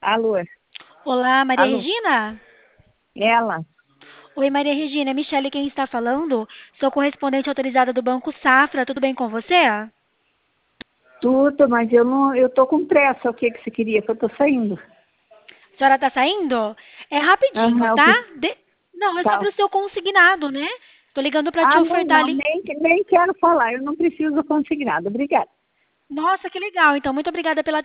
Alô, Olá, Maria alô, Regina? ela? Oi, Maria Regina, é Michele quem está falando. Sou correspondente autorizada do Banco Safra, tudo bem com você? A Tudo, mas eu não, eu tô com pressa. O que que você queria? Que eu tô saindo. senhora está saindo? É rapidinho, Aham, o tá? que Não, é tal? sobre o seu consignado, né? Tô ligando para te Ah, não, ofertar não, ali. nem quero falar. Eu não preciso consignado. Obrigada. Nossa, que legal. Então, muito obrigada pela